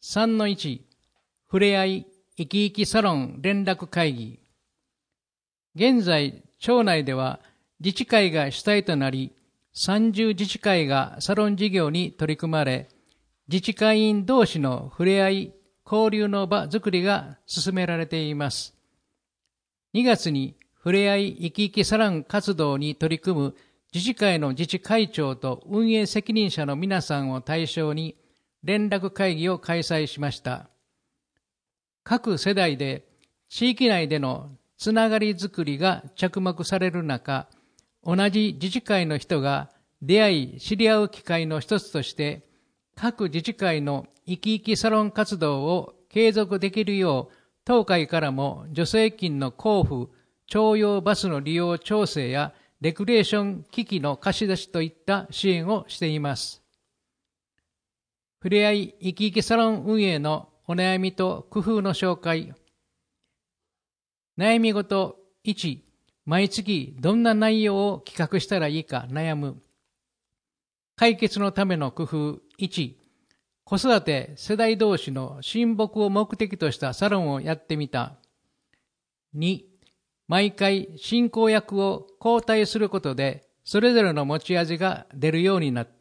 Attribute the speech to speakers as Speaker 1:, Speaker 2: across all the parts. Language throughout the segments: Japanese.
Speaker 1: 3-1 ふれあい生き生きサロン連絡会議。現在、町内では自治会が主体となり、30自治会がサロン事業に取り組まれ、自治会員同士のふれあい交流の場づくりが進められています。2月にふれあい生き生きサロン活動に取り組む自治会の自治会長と運営責任者の皆さんを対象に連絡会議を開催しました。各世代で地域内でのつながりづくりが着目される中、同じ自治会の人が出会い知り合う機会の一つとして、各自治会の生き生きサロン活動を継続できるよう、当会からも助成金の交付、徴用バスの利用調整やレクリエーション機器の貸し出しといった支援をしています。ふれあい生き生きサロン運営のお悩みと工夫の紹介。悩み事1、毎月どんな内容を企画したらいいか悩む。解決のための工夫1、子育て世代同士の親睦を目的としたサロンをやってみた。2、毎回進行役を交代することでそれぞれの持ち味が出るようになった。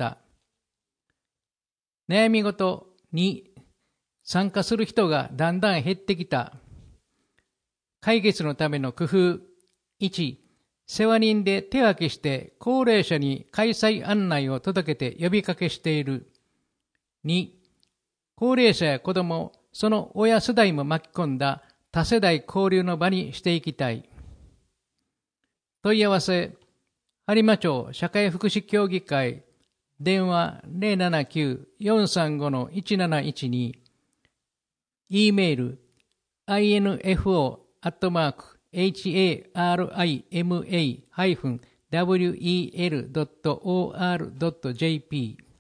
Speaker 1: 悩み事2、参加する人がだんだん減ってきた。解決のための工夫1、世話人で手分けして高齢者に開催案内を届けて呼びかけしている。2、高齢者や子ども、その親世代も巻き込んだ多世代交流の場にしていきたい。問い合わせ、播磨町社会福祉協議会、電話 079-435-1712、E メール、info@harima-wel.or.jp